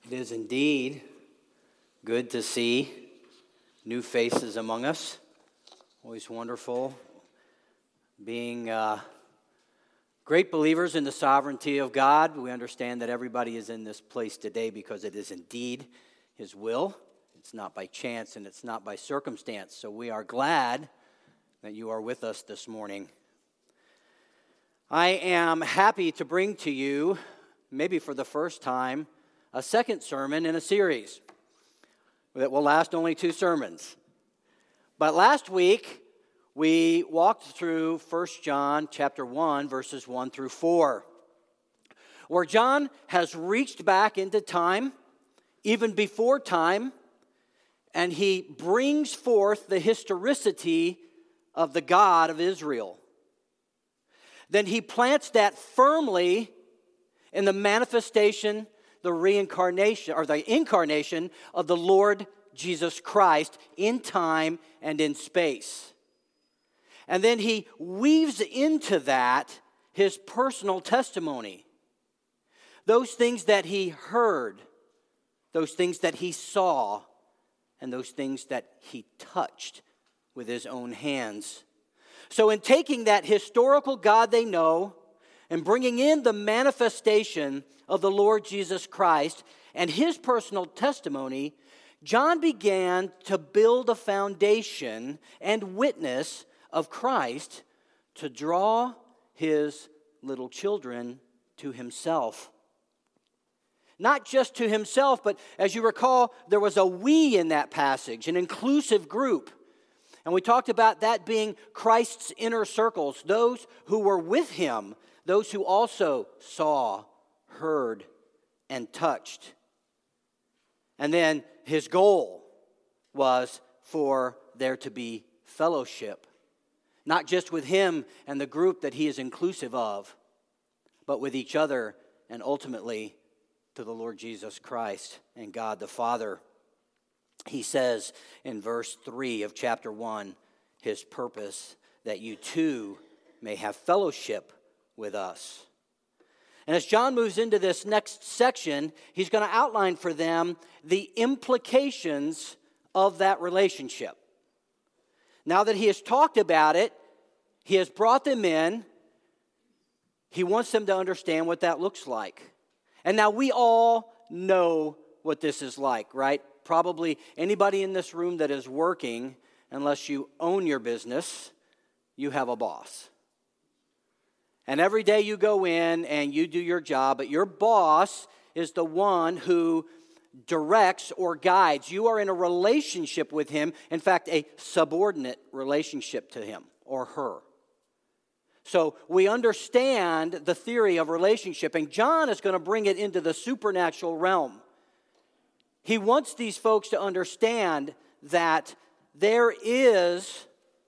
It is indeed good to see new faces among us. Always wonderful. Being great believers in the sovereignty of God, we understand that everybody is in this place today because it is indeed His will. It's not by chance and it's not by circumstance. So we are glad that you are with us this morning. I am happy to bring to you, maybe for the first time, a second sermon in a series that will last only 2 sermons. But last week, we walked through 1 John chapter 1, verses 1 through 4, where John has reached back into time, even before time, and he brings forth the historicity of the God of Israel. Then he plants that firmly in the manifestation, the reincarnation, or the incarnation of the Lord Jesus Christ in time and in space. And then he weaves into that his personal testimony. Those things that he heard, those things that he saw, and those things that he touched with his own hands. So in taking that historical God they know and bringing in the manifestation of the Lord Jesus Christ and his personal testimony, John began to build a foundation and witness of Christ to draw his little children to himself. Not just to himself, but as you recall, there was a we in that passage, an inclusive group. And we talked about that being Christ's inner circles, those who were with him, those who also saw, heard, and touched. And then his goal was for there to be fellowship, not just with him and the group that he is inclusive of, but with each other and ultimately to the Lord Jesus Christ and God the Father. He says in verse 3 of chapter 1, his purpose that you too may have fellowship with us. And as John moves into this next section, he's going to outline for them the implications of that relationship. Now that he has talked about it, he has brought them in, he wants them to understand what that looks like. And now we all know what this is like, right? Probably anybody in this room that is working, unless you own your business, you have a boss. And every day you go in and you do your job, but your boss is the one who directs or guides. You are in a relationship with him, in fact, a subordinate relationship to him or her. So we understand the theory of relationship, and John is going to bring it into the supernatural realm. He wants these folks to understand that there is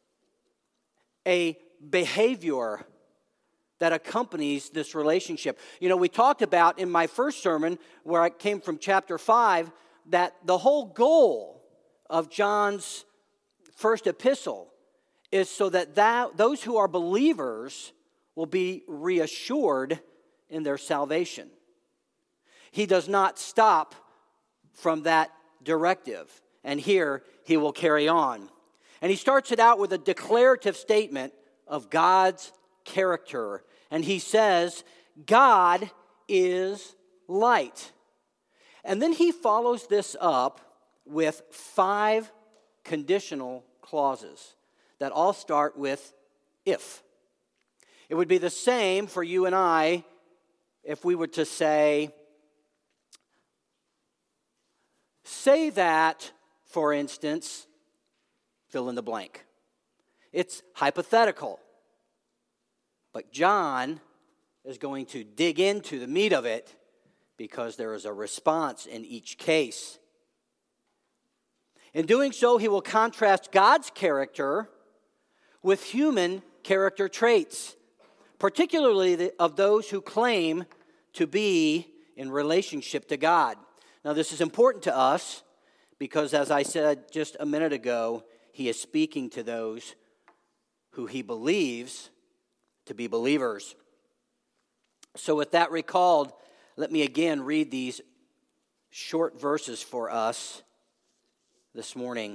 a behavior that accompanies this relationship. You know, we talked about in my first sermon, where I came from chapter 5, that the whole goal of John's first epistle is so that those who are believers will be reassured in their salvation. He does not stop from that directive. And here he will carry on. And he starts it out with a declarative statement of God's character. And he says, God is light. And then he follows this up with 5 conditional clauses that all start with if. It would be the same for you and I if we were to say that, for instance, fill in the blank. It's hypothetical. But John is going to dig into the meat of it because there is a response in each case. In doing so, he will contrast God's character with human character traits, particularly of those who claim to be in relationship to God. Now, this is important to us because, as I said just a minute ago, he is speaking to those who he believes to be believers. So with that recalled, let me again read these short verses for us this morning.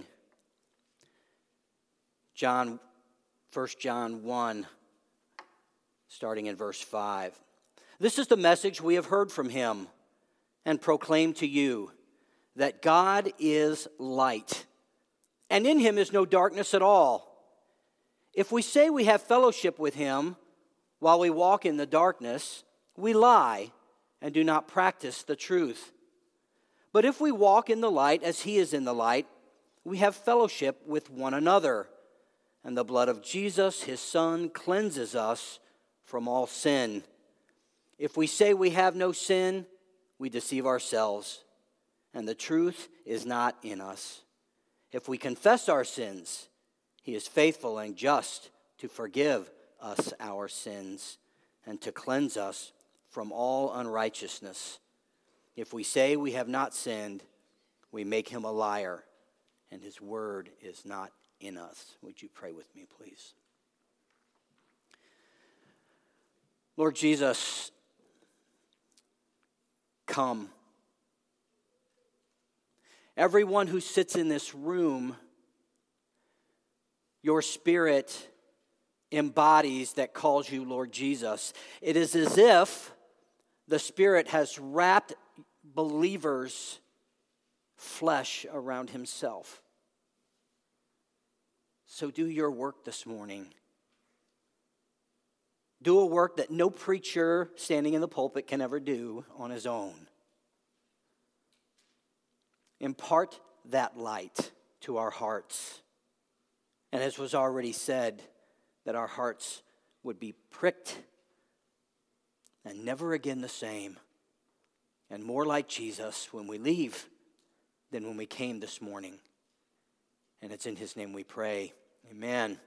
1 John 1, starting in verse 5. This is the message we have heard from him and proclaim to you, that God is light, and in him is no darkness at all. If we say we have fellowship with him while we walk in the darkness, we lie and do not practice the truth. But if we walk in the light as he is in the light, we have fellowship with one another, and the blood of Jesus, his Son, cleanses us from all sin. If we say we have no sin, we deceive ourselves, and the truth is not in us. If we confess our sins, he is faithful and just to forgive us our sins and to cleanse us from all unrighteousness. If we say we have not sinned, we make him a liar, and his word is not in us. Would you pray with me, please? Lord Jesus, come. Everyone who sits in this room, your Spirit embodies that calls you Lord Jesus. It is as if the Spirit has wrapped believers' flesh around himself. So do your work this morning. Do a work that no preacher standing in the pulpit can ever do on his own. Impart that light to our hearts. And as was already said, that our hearts would be pricked and never again the same, and more like Jesus when we leave than when we came this morning. And it's in his name we pray. Amen.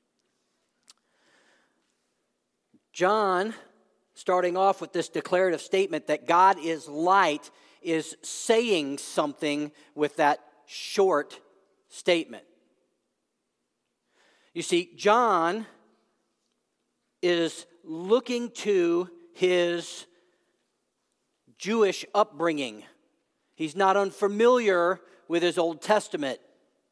John, starting off with this declarative statement that God is light, is saying something with that short statement. You see, John is looking to his Jewish upbringing. He's not unfamiliar with his Old Testament.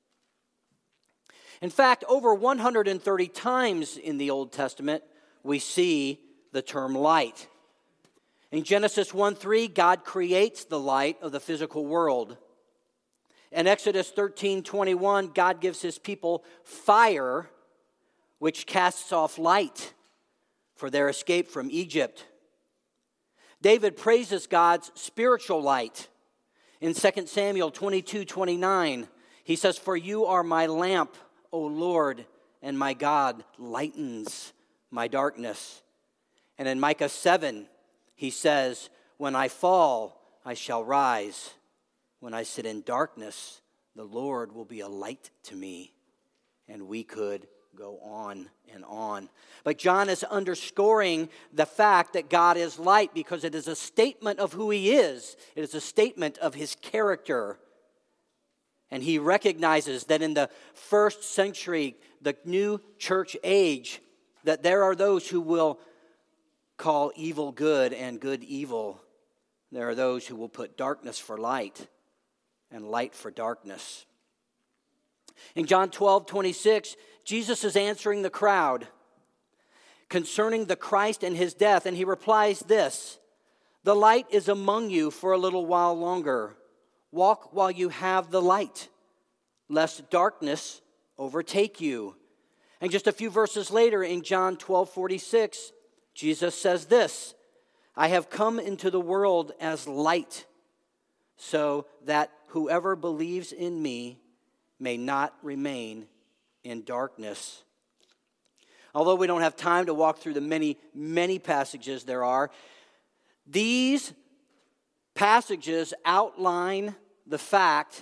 In fact, over 130 times in the Old Testament, we see the term light. In Genesis 1:3, God creates the light of the physical world. In Exodus 13:21, God gives his people fire, which casts off light for their escape from Egypt. David praises God's spiritual light. In 2 Samuel 22:29, he says, "For you are my lamp, O Lord, and my God lightens my darkness." And in Micah 7, he says, "When I fall, I shall rise. When I sit in darkness, the Lord will be a light to me." And we could go on and on. But John is underscoring the fact that God is light because it is a statement of who he is. It is a statement of his character. And he recognizes that in the first century, the new church age, that there are those who will call evil good and good evil. There are those who will put darkness for light and light for darkness. In John 12:26, Jesus is answering the crowd concerning the Christ and his death, and he replies this: "The light is among you for a little while longer. Walk while you have the light, lest darkness overtake you." And just a few verses later in John 12:46, Jesus says this: "I have come into the world as light, so that whoever believes in me may not remain in darkness." Although we don't have time to walk through the many, many passages there are, these passages outline the fact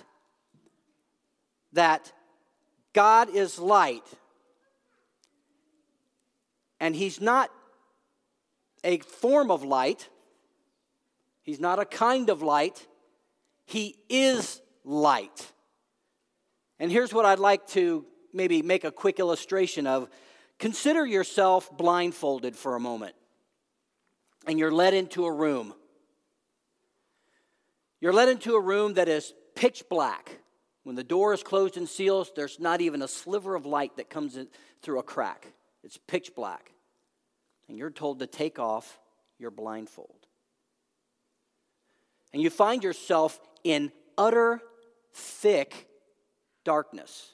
that God is light, and he's not a form of light. He's not a kind of light. He is light. And here's what I'd like to maybe make a quick illustration of. Consider yourself blindfolded for a moment, and you're led into a room. You're led into a room that is pitch black. When the door is closed and sealed, there's not even a sliver of light that comes in through a crack. It's pitch black. And you're told to take off your blindfold. And you find yourself in utter, thick darkness.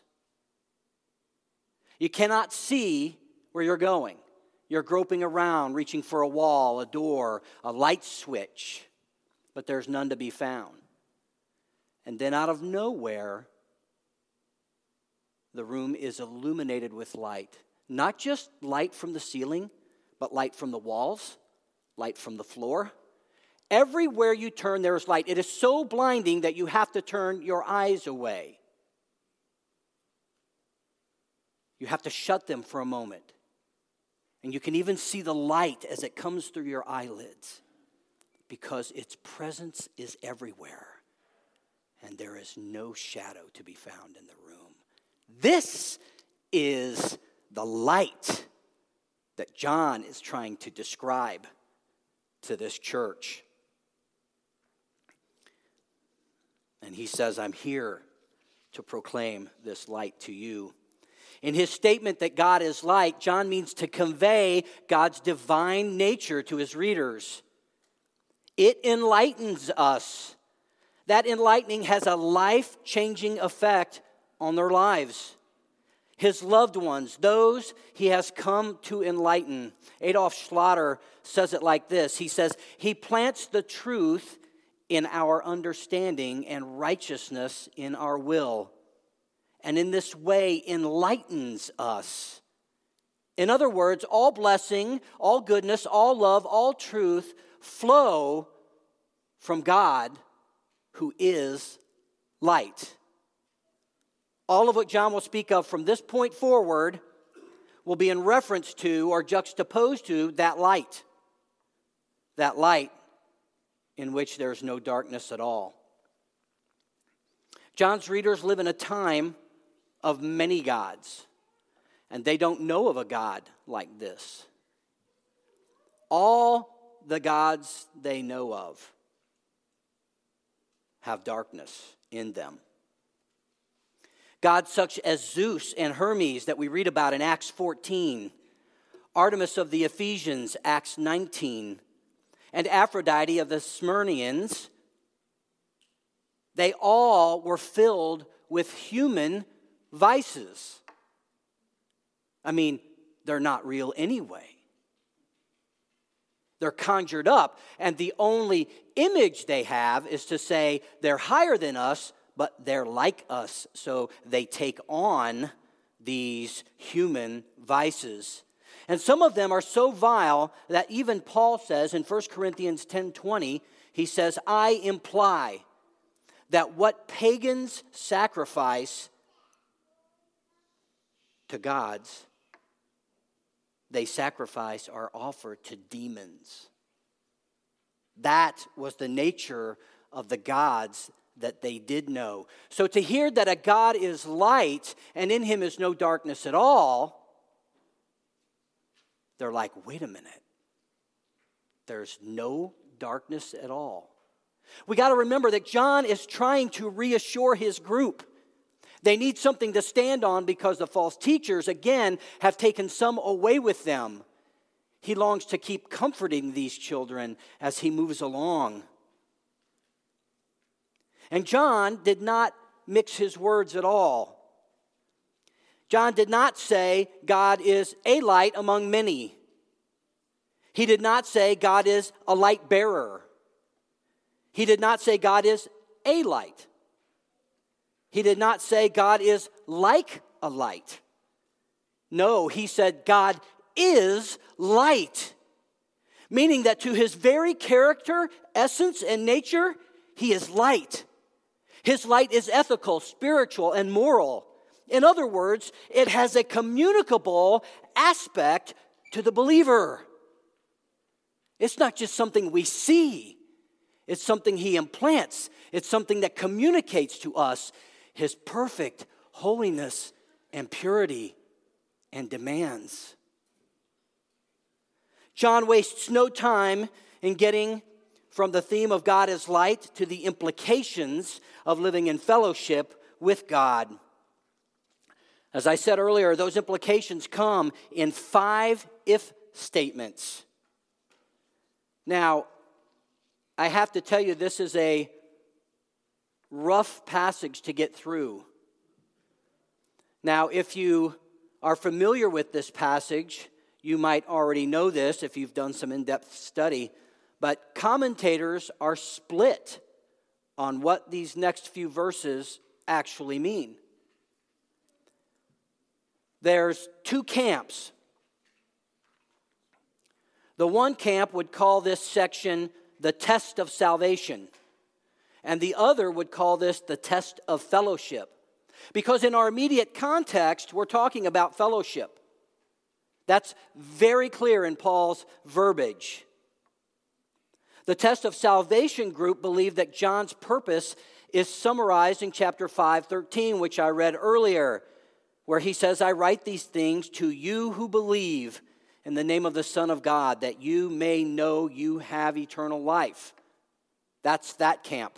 You cannot see where you're going. You're groping around, reaching for a wall, a door, a light switch, but there's none to be found. And then out of nowhere, the room is illuminated with light. Not just light from the ceiling, but light from the walls, light from the floor. Everywhere you turn, there is light. It is so blinding that you have to turn your eyes away. You have to shut them for a moment. And you can even see the light as it comes through your eyelids, because its presence is everywhere. And there is no shadow to be found in the room. This is the light that John is trying to describe to this church. And he says, I'm here to proclaim this light to you. In his statement that God is light, John means to convey God's divine nature to his readers. It enlightens us. That enlightening has a life-changing effect on their lives. His loved ones, those he has come to enlighten. Adolf Schlatter says it like this. He says, he plants the truth in our understanding and righteousness in our will, and in this way enlightens us. In other words, all blessing, all goodness, all love, all truth flow from God, who is light. All of what John will speak of from this point forward will be in reference to or juxtaposed to that light. That light in which there's no darkness at all. John's readers live in a time of many gods, and they don't know of a God like this. All the gods they know of have darkness in them. Gods such as Zeus and Hermes that we read about in Acts 14, Artemis of the Ephesians, Acts 19, and Aphrodite of the Smyrnians, they all were filled with human vices. I mean, they're not real anyway. They're conjured up, and the only image they have is to say they're higher than us, but they're like us. So they take on these human vices. And some of them are so vile that even Paul says in 1 Corinthians 10:20, he says, I imply that what pagans sacrifice to gods, they sacrifice or offer to demons. That was the nature of the gods that they did know. So to hear that a God is light and in him is no darkness at all, they're like, wait a minute. There's no darkness at all. We got to remember that John is trying to reassure his group. They need something to stand on because the false teachers, again, have taken some away with them. He longs to keep comforting these children as he moves along. And John did not mix his words at all. John did not say God is a light among many. He did not say God is a light bearer. He did not say God is a light. He did not say God is like a light. No, he said God is light. Meaning that to his very character, essence, and nature, he is light. His light is ethical, spiritual, and moral. In other words, it has a communicable aspect to the believer. It's not just something we see. It's something he implants. It's something that communicates to us his perfect holiness and purity and demands. John wastes no time in getting from the theme of God as light to the implications of living in fellowship with God. As I said earlier, those implications come in 5 if statements. Now, I have to tell you, this is a rough passage to get through. Now, if you are familiar with this passage, you might already know this if you've done some in-depth study, but commentators are split on what these next few verses actually mean. There's 2 camps. The one camp would call this section the test of salvation, and the other would call this the test of fellowship. Because in our immediate context, we're talking about fellowship. That's very clear in Paul's verbiage. The test of salvation group believed that John's purpose is summarized in chapter 5:13, which I read earlier, where he says, I write these things to you who believe in the name of the Son of God, that you may know you have eternal life. That's that camp.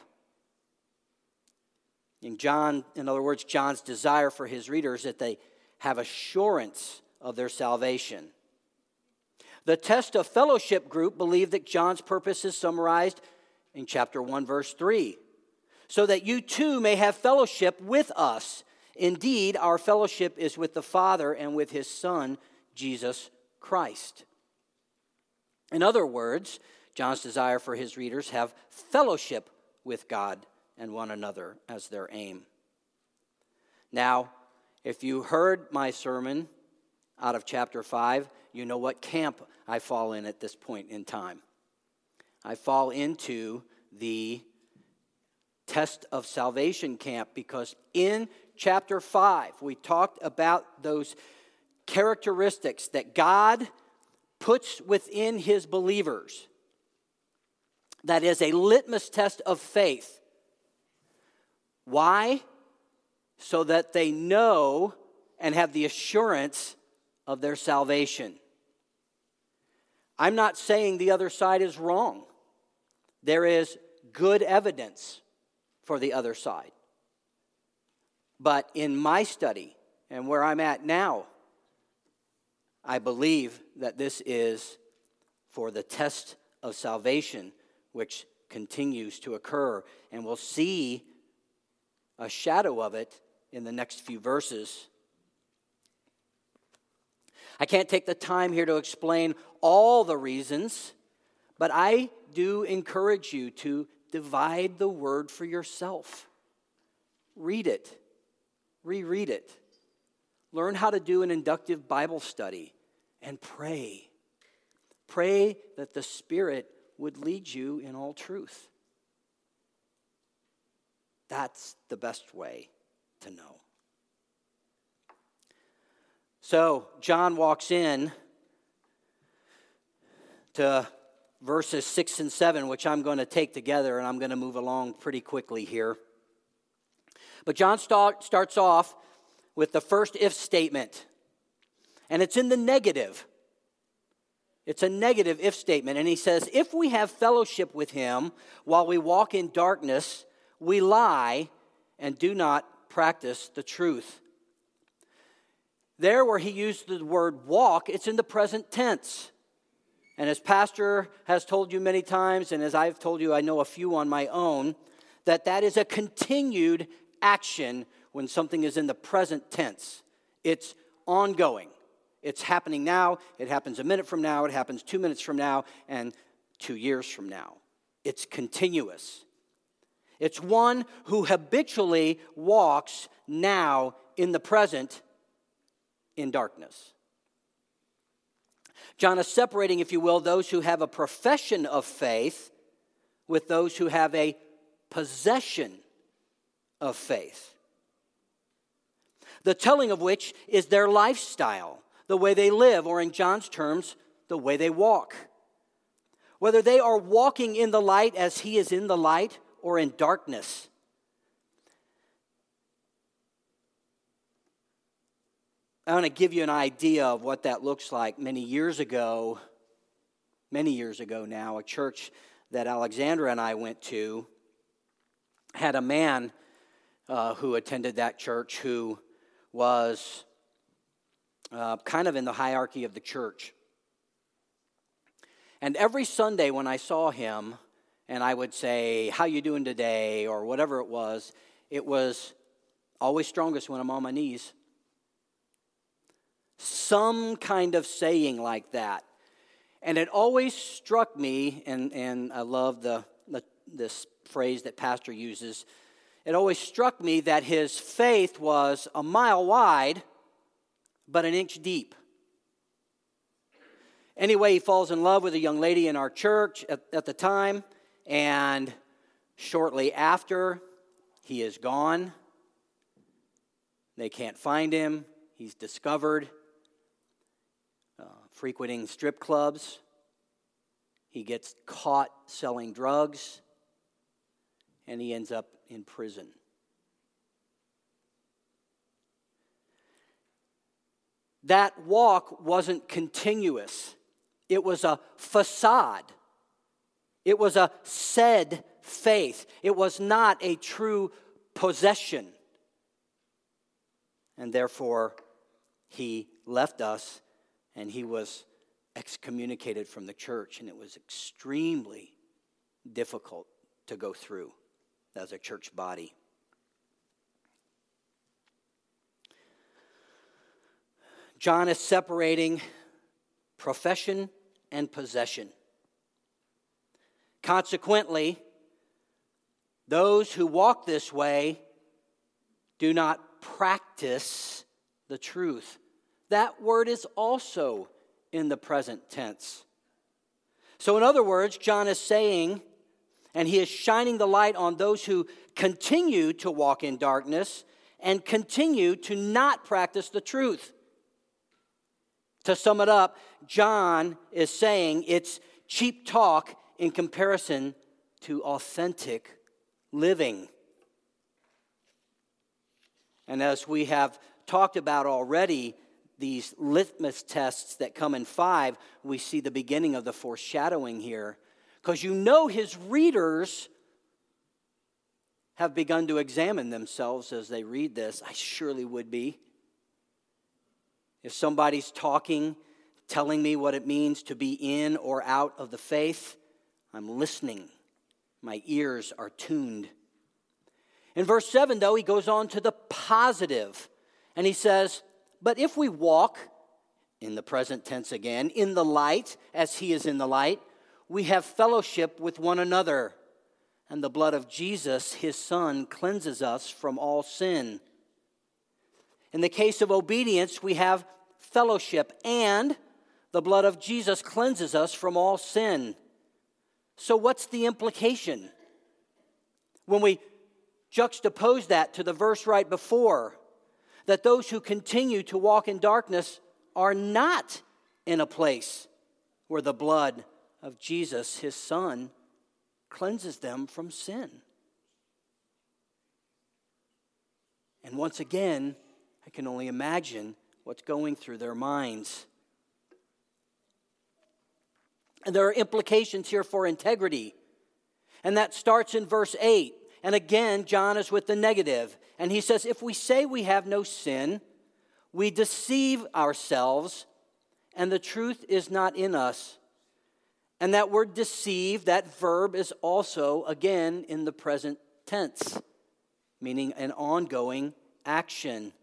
In other words, John's desire for his readers that they have assurance of their salvation. The test of fellowship group believed that John's purpose is summarized in chapter 1, verse 3, so that you too may have fellowship with us. Indeed, our fellowship is with the Father and with his Son, Jesus Christ. In other words, John's desire for his readers have fellowship with God and one another as their aim. Now, if you heard my sermon out of chapter 5, you know what camp I fall in at this point in time. I fall into the test of salvation camp, because in chapter 5, we talked about those characteristics that God puts within his believers. That is a litmus test of faith. Why? So that they know and have the assurance of their salvation. I'm not saying the other side is wrong. There is good evidence for the other side. But in my study and where I'm at now, I believe that this is for the test of salvation, which continues to occur. And we'll see a shadow of it in the next few verses. I can't take the time here to explain all the reasons, but I do encourage you to divide the word for yourself. Read it. Reread it. Learn how to do an inductive Bible study and pray. Pray that the Spirit would lead you in all truth. That's the best way to know. So, John walks in to verses 6 and 7, which I'm going to take together, and I'm going to move along pretty quickly here. But John starts off with the first if statement, and it's in the negative. It's a negative if statement, and he says, if we have fellowship with him while we walk in darkness, we lie and do not practice the truth. There where he used the word walk, it's in the present tense. And as Pastor has told you many times, and as I've told you, I know a few on my own, that is a continued action when something is in the present tense. It's ongoing. It's happening now. It happens a minute from now. It happens 2 minutes from now and 2 years from now. It's continuous. It's one who habitually walks now in the present in darkness. John is separating, if you will, those who have a profession of faith with those who have a possession of faith. The telling of which is their lifestyle, the way they live, or in John's terms, the way they walk. Whether they are walking in the light as he is in the light or in darkness. I want to give you an idea of what that looks like. Many years ago now, a church that Alexandra and I went to had a man who attended that church who was kind of in the hierarchy of the church. And every Sunday when I saw him, and I would say, "How you doing today?" or whatever it was always strongest when I'm on my knees. Some kind of saying like that. And it always struck me, and I love this phrase that Pastor uses, it always struck me that his faith was a mile wide, but an inch deep. Anyway, he falls in love with a young lady in our church at the time, and shortly after, he is gone. They can't find him. He's discovered frequenting strip clubs. He gets caught selling drugs, and he ends up in prison. That walk wasn't continuous. It was a facade. It was a said faith. It was not a true possession. And therefore, he left us, and he was excommunicated from the church, and it was extremely difficult to go through as a church body. John is separating profession and possession. Consequently, those who walk this way do not practice the truth. That word is also in the present tense. So in other words, John is saying, and he is shining the light on those who continue to walk in darkness and continue to not practice the truth. To sum it up, John is saying it's cheap talk in comparison to authentic living. And as we have talked about already, these litmus tests that come in 5, we see the beginning of the foreshadowing here. Because you know his readers have begun to examine themselves as they read this. I surely would be. If somebody's talking, telling me what it means to be in or out of the faith, I'm listening. My ears are tuned. In verse 7, though, he goes on to the positive. And he says, "But if we walk," in the present tense again, "in the light, as he is in the light, we have fellowship with one another. And the blood of Jesus, his Son, cleanses us from all sin." In the case of obedience, we have fellowship, and the blood of Jesus cleanses us from all sin. So what's the implication? When we juxtapose that to the verse right before, that those who continue to walk in darkness are not in a place where the blood of Jesus, his Son, cleanses them from sin. And once again, I can only imagine what's going through their minds. And there are implications here for integrity. And that starts in verse 8. And again, John is with the negative. And he says, if we say we have no sin, we deceive ourselves, and the truth is not in us. And that word deceive, that verb is also, again, in the present tense, meaning an ongoing action.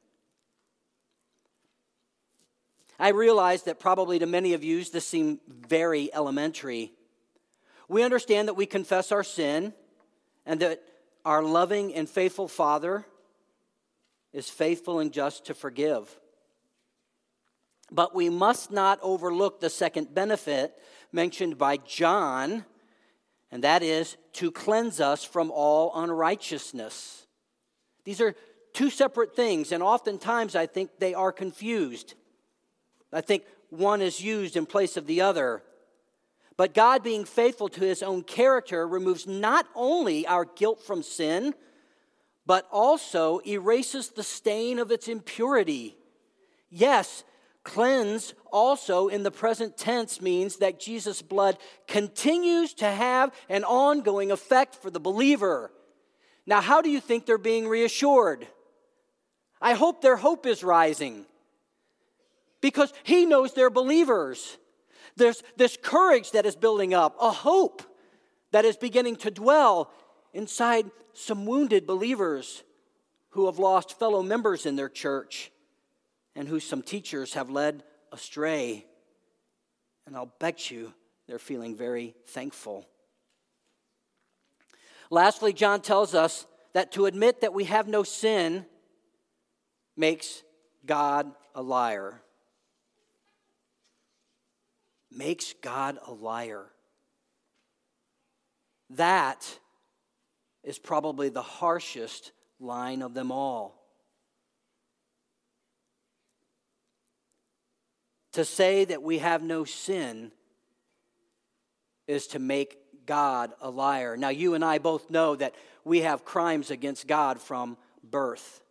I realize that probably to many of you this seems very elementary. We understand that we confess our sin and that our loving and faithful Father is faithful and just to forgive. But we must not overlook the second benefit mentioned by John, and that is to cleanse us from all unrighteousness. These are two separate things, and oftentimes I think they are confused. I think one is used in place of the other. But God, being faithful to his own character, removes not only our guilt from sin, but also erases the stain of its impurity. Yes, Cleanse also in the present tense means that Jesus' blood continues to have an ongoing effect for the believer. Now, how do you think they're being reassured? I hope their hope is rising because he knows they're believers. There's this courage that is building up, a hope that is beginning to dwell inside some wounded believers who have lost fellow members in their church and who some teachers have led astray. And I'll bet you they're feeling very thankful. Lastly, John tells us that to admit that we have no sin makes God a liar. Makes God a liar. That is probably the harshest line of them all. To say that we have no sin is to make God a liar. Now, you and I both know that we have crimes against God from birth.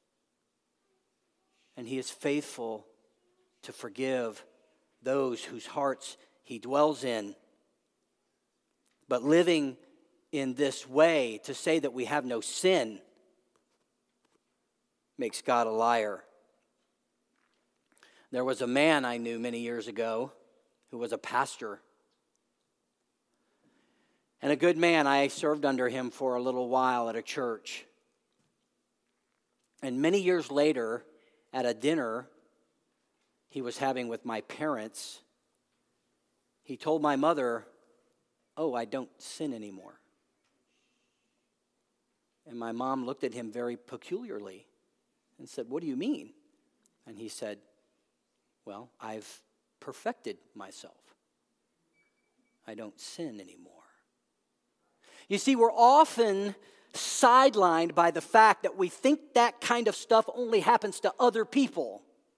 And he is faithful to forgive those whose hearts he dwells in. But living in this way, to say that we have no sin, makes God a liar. There was a man I knew many years ago who was a pastor. And a good man. I served under him for a little while at a church. And many years later, at a dinner he was having with my parents, he told my mother, "Oh, I don't sin anymore." And my mom looked at him very peculiarly and said, "What do you mean?" And he said, "Well, I've perfected myself. I don't sin anymore." You see, we're often sidelined by the fact that we think that kind of stuff only happens to other people.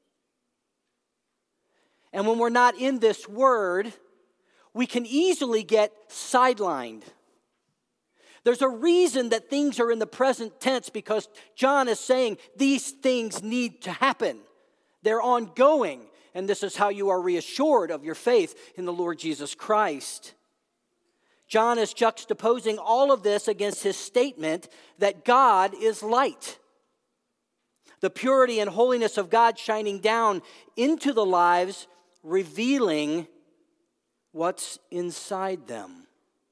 And when we're not in this word, we can easily get sidelined. There's a reason that things are in the present tense, because John is saying these things need to happen. They're ongoing, and this is how you are reassured of your faith in the Lord Jesus Christ. John is juxtaposing all of this against his statement that God is light. The purity and holiness of God shining down into the lives, revealing what's inside them.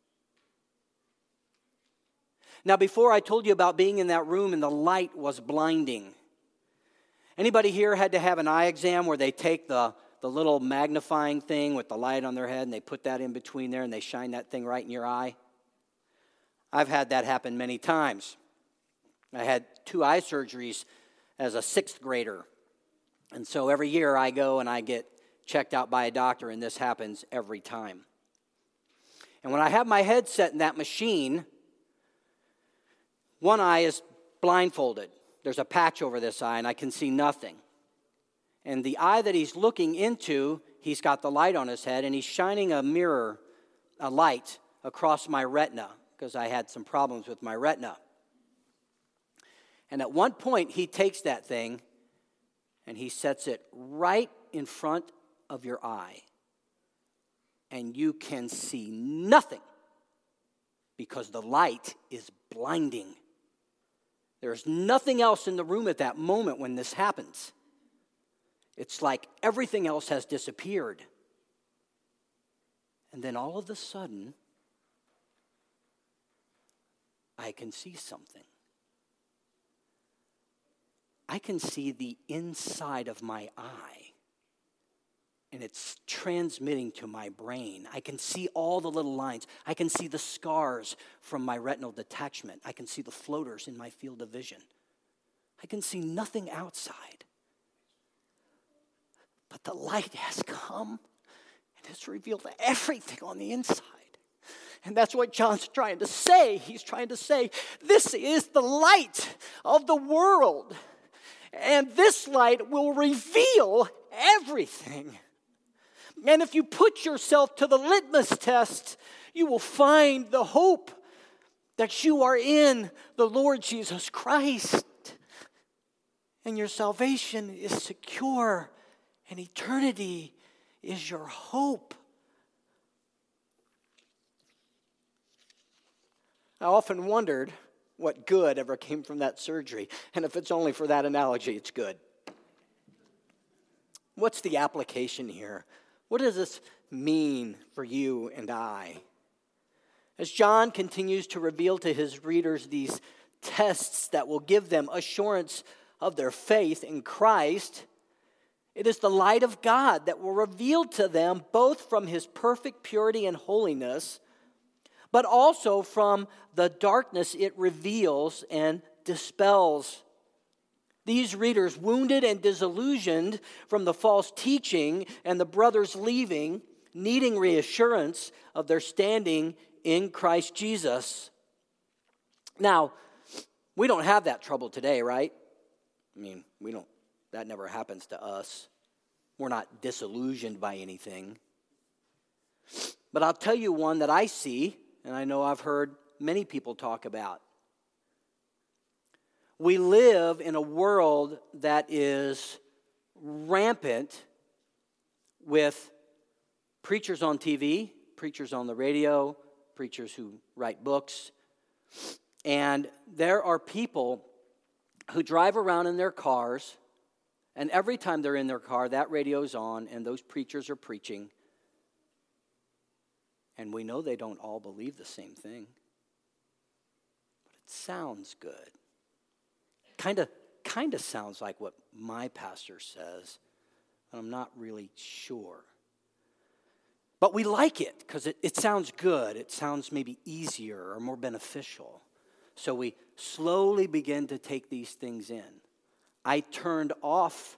Now, before I told you about being in that room and the light was blinding. Anybody here had to have an eye exam where they take the little magnifying thing with the light on their head and they put that in between there and they shine that thing right in your eye? I've had that happen many times. I had 2 eye surgeries as a 6th grader. And so every year I go and I get checked out by a doctor, and this happens every time. And when I have my head set in that machine, one eye is blindfolded. There's a patch over this eye and I can see nothing. And the eye that he's looking into, he's got the light on his head and he's shining a mirror, a light across my retina, because I had some problems with my retina. And at one point he takes that thing and he sets it right in front of your eye. And you can see nothing because the light is blinding. There's nothing else in the room at that moment when this happens. It's like everything else has disappeared. And then all of a sudden, I can see something. I can see the inside of my eye. And it's transmitting to my brain. I can see all the little lines. I can see the scars from my retinal detachment. I can see the floaters in my field of vision. I can see nothing outside. But the light has come and has revealed everything on the inside. And that's what John's trying to say. He's trying to say, this is the light of the world. And this light will reveal everything. And if you put yourself to the litmus test, you will find the hope that you are in the Lord Jesus Christ. And your salvation is secure and eternity is your hope. I often wondered what good ever came from that surgery, and if it's only for that analogy, it's good. What's the application here? What does this mean for you and I? As John continues to reveal to his readers these tests that will give them assurance of their faith in Christ, it is the light of God that will reveal to them both from his perfect purity and holiness, but also from the darkness it reveals and dispels. These readers, wounded and disillusioned from the false teaching and the brothers leaving, needing reassurance of their standing in Christ Jesus. Now, we don't have that trouble today, right? I mean, that never happens to us. We're not disillusioned by anything. But I'll tell you one that I see, and I know I've heard many people talk about. We live in a world that is rampant with preachers on TV, preachers on the radio, preachers who write books. And there are people who drive around in their cars, and every time they're in their car, that radio's on, and those preachers are preaching. And we know they don't all believe the same thing. But it sounds good. Kind of sounds like what my pastor says, but I'm not really sure. But we like it because it sounds good. It sounds maybe easier or more beneficial. So we slowly begin to take these things in. I turned off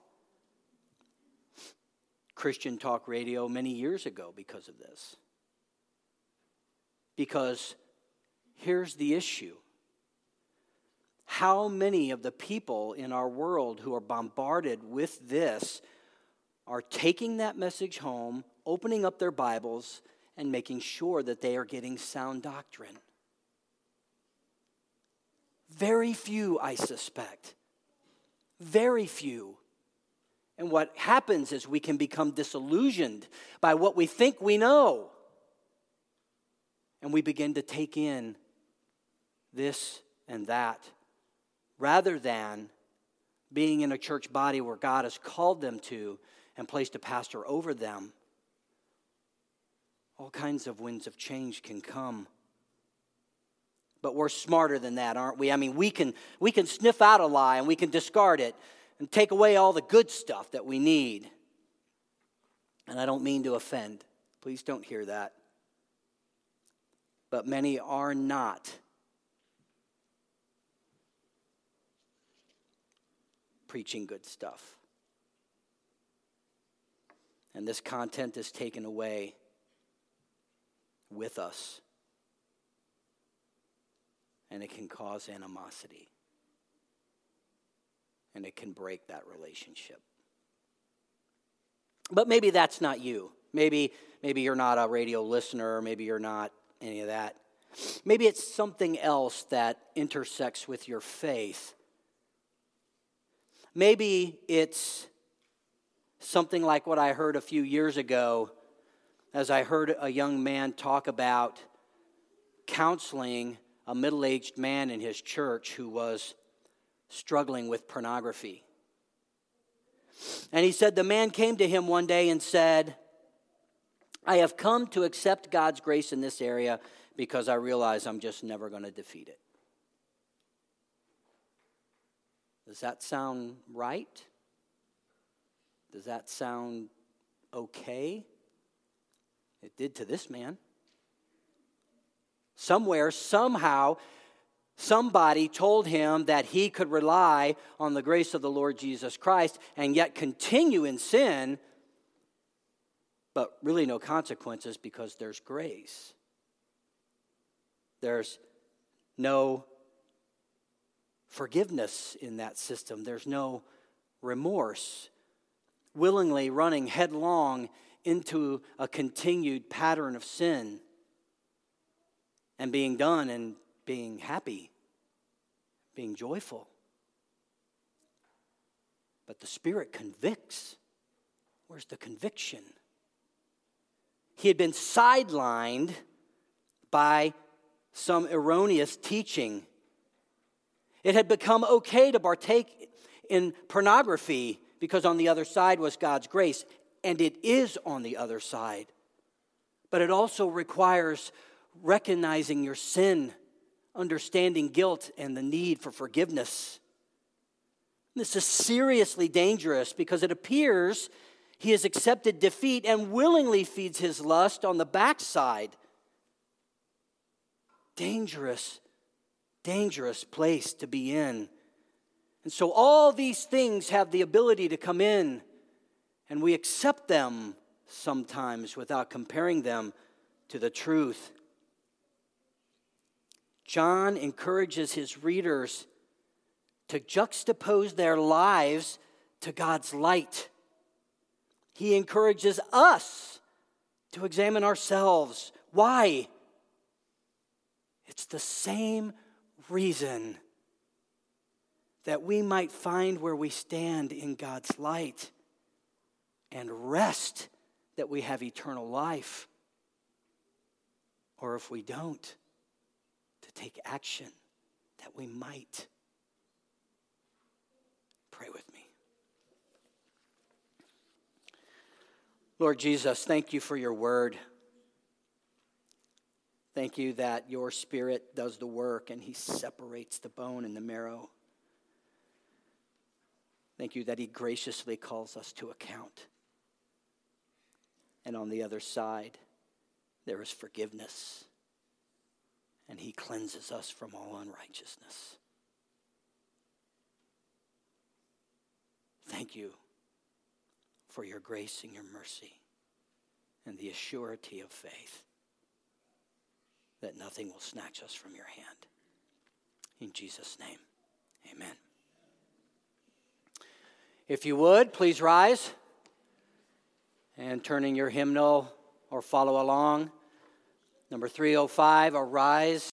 Christian talk radio many years ago because of this. Because here's the issue. How many of the people in our world who are bombarded with this are taking that message home, opening up their Bibles, and making sure that they are getting sound doctrine? Very few, I suspect. Very few. And what happens is we can become disillusioned by what we think we know. And we begin to take in this and that, rather than being in a church body where God has called them to and placed a pastor over them. All kinds of winds of change can come. But we're smarter than that, aren't we? I mean, we can sniff out a lie and we can discard it and take away all the good stuff that we need. And I don't mean to offend. Please don't hear that. But many are not preaching good stuff. And this content is taken away with us. And it can cause animosity. And it can break that relationship. But maybe that's not you. Maybe you're not a radio listener. Maybe you're not any of that. Maybe it's something else that intersects with your faith. Maybe it's something like what I heard a few years ago as I heard a young man talk about counseling a middle-aged man in his church who was struggling with pornography. And he said the man came to him one day and said, I have come to accept God's grace in this area because I realize I'm just never going to defeat it. Does that sound right? Does that sound okay? It did to this man. Somewhere, somehow, somebody told him that he could rely on the grace of the Lord Jesus Christ and yet continue in sin, but really no consequences because there's grace. There's no forgiveness in that system. There's no remorse. Willingly running headlong into a continued pattern of sin and being done and being happy, being joyful. But the Spirit convicts. Where's the conviction? He had been sidelined by some erroneous teaching. It had become okay to partake in pornography because on the other side was God's grace, and it is on the other side. But it also requires recognizing your sin, understanding guilt, and the need for forgiveness. This is seriously dangerous because it appears he has accepted defeat and willingly feeds his lust on the backside. Dangerous, dangerous place to be in. And so all these things have the ability to come in, and we accept them sometimes without comparing them to the truth. John encourages his readers to juxtapose their lives to God's light. He encourages us to examine ourselves. Why? It's the same reason that we might find where we stand in God's light and rest that we have eternal life. Or if we don't, to take action that we might. Pray with me. Lord Jesus, thank you for your word. Thank you that your Spirit does the work and he separates the bone and the marrow. Thank you that he graciously calls us to account. And on the other side, there is forgiveness. And he cleanses us from all unrighteousness. Thank you for your grace and your mercy and the assurity of faith that nothing will snatch us from your hand. In Jesus' name, amen. If you would, please rise and turn in your hymnal or follow along. Number 305, Arise.